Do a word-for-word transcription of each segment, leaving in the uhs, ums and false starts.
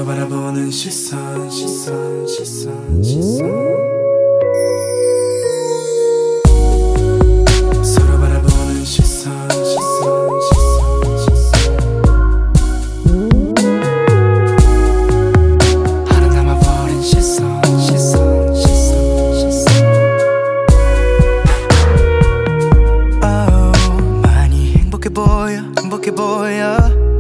서로 바라보는 시선 시선 시선 시선 서로 바라보는 시선 시선 시선 시선 하나 남아버린 시선 시선 시선 시선 oh, 많이 행복해 보여 행복해 보여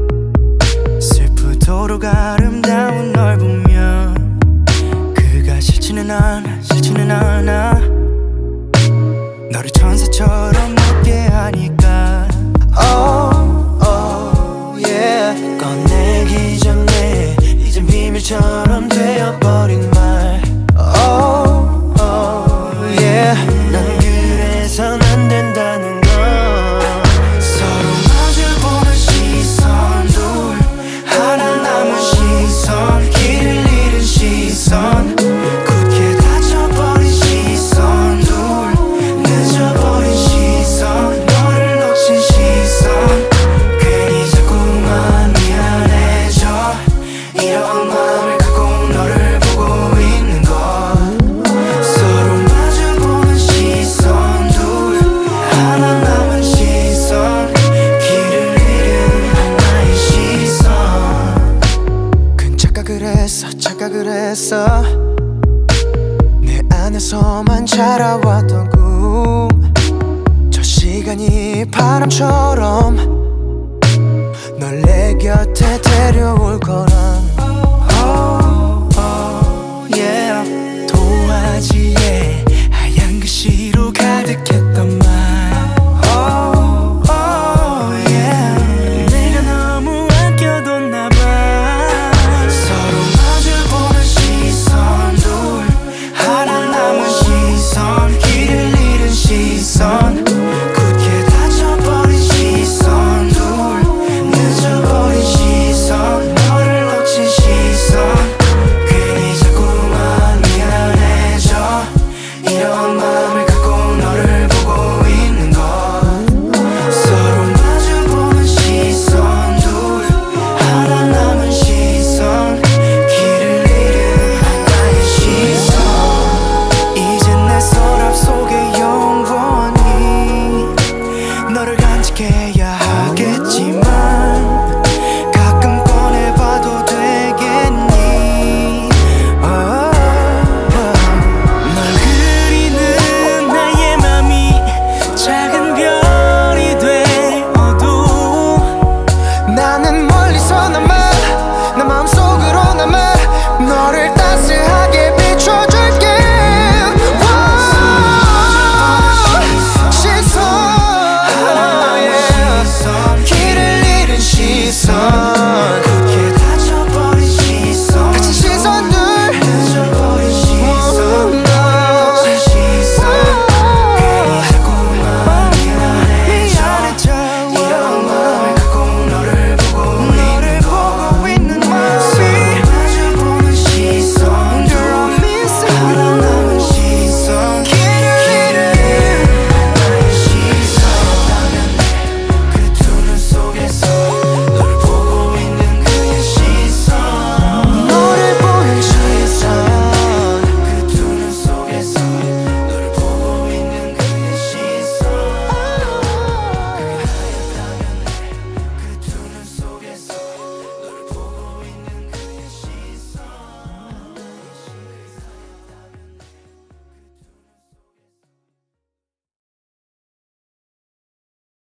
슬프도록 아름다운 널 보면 그가 싫지는 않아 싫지는 않아 너를 천사처럼 높게 하니까 oh, oh, yeah. 꺼내기 전에 이젠 비밀처럼 되어버린 말 oh, oh, yeah. 난 그래선 안 된다는 걸 서로 마주보는 시선 둘 하나 남은 시선 길을 잃은 시선 굳게 닫혀버린 시선 둘 늦어버린 시선 너를 놓친 시선 괜히 자꾸만 미안해져 이런 마음을 갖고 너를 보고 있는 것 서로 마주보는 시선 둘 하나 남은 시선 길을 잃은 나의 시선 큰 착각을 했어 착각을 했어 내 안에서만 자라왔던 꿈 저 시간이 바람처럼 널 내 곁에 데려올 거란